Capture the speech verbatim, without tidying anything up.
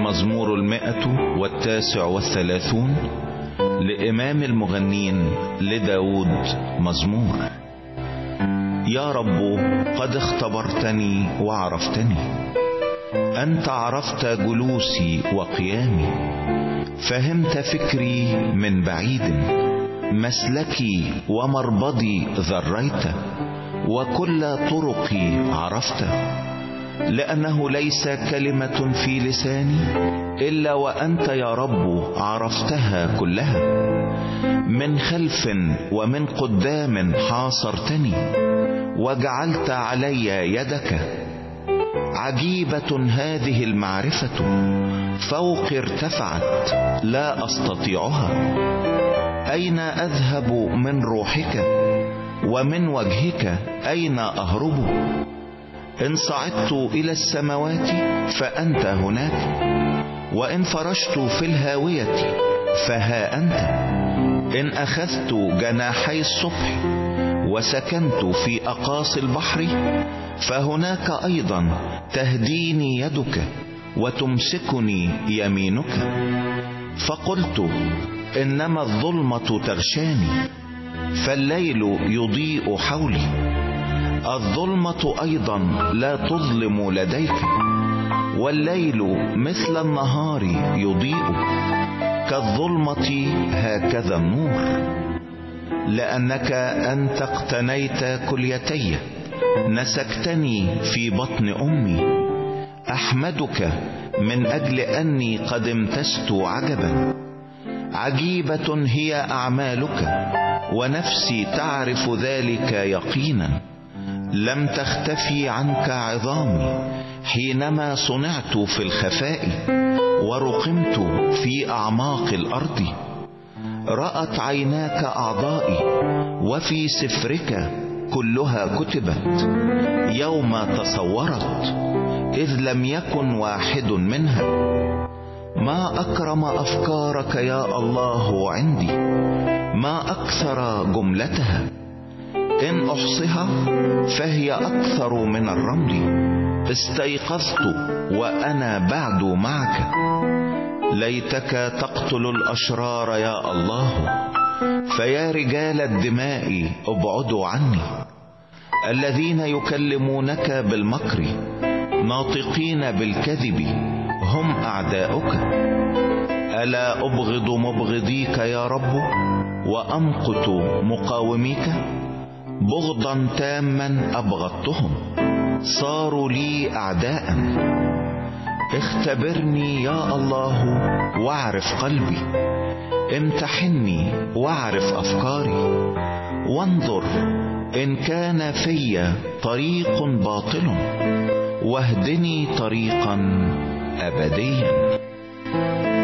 المزمور المائة والتاسع والثلاثون لإمام المغنين لداود مزمور. يا رب قد اختبرتني وعرفتني، أنت عرفت جلوسي وقيامي، فهمت فكري من بعيد، مسلكي ومربضي ذريت، وكل طرقي عرفت. لأنه ليس كلمة في لساني إلا وأنت يا رب عرفتها كلها. من خلف ومن قدام حاصرتني، وجعلت علي يدك. عجيبة هذه المعرفة، فوق ارتفعت لا أستطيعها. أين أذهب من روحك؟ ومن وجهك أين أهرب؟ إن صعدت إلى السماوات فأنت هناك، وإن فرشت في الهاوية فها أنت. إن أخذت جناحي الصبح وسكنت في أقاصي البحر، فهناك أيضا تهديني يدك وتمسكني يمينك. فقلت إنما الظلمة تغشاني، فالليل يضيء حولي. الظلمة أيضا لا تظلم لديك، والليل مثل النهار يضيء. كالظلمة هكذا النور. لأنك أنت اقتنيت كليتي، نسكتني في بطن أمي. أحمدك من أجل أني قد امتزت عجبا. عجيبة هي أعمالك، ونفسي تعرف ذلك يقينا. لم تختفي عنك عظامي حينما صنعت في الخفاء، ورقمت في أعماق الأرض. رأت عيناك أعضائي، وفي سفرك كلها كتبت يوم تصورت، إذ لم يكن واحد منها. ما أكرم أفكارك يا الله عندي، ما أكثر جملتها. إن أحصها فهي أكثر من الرمل. استيقظت وأنا بعد معك. ليتك تقتل الأشرار يا الله، فيا رجال الدماء ابعدوا عني. الذين يكلمونك بالمكر ناطقين بالكذب هم أعداؤك. ألا أبغض مبغضيك يا رب، وأمقت مقاوميك؟ بغضا تاما أبغضتهم، صاروا لي أعداء. اختبرني يا الله واعرف قلبي، امتحني واعرف أفكاري، وانظر إن كان في طريق باطل، واهدني طريقا أبديا.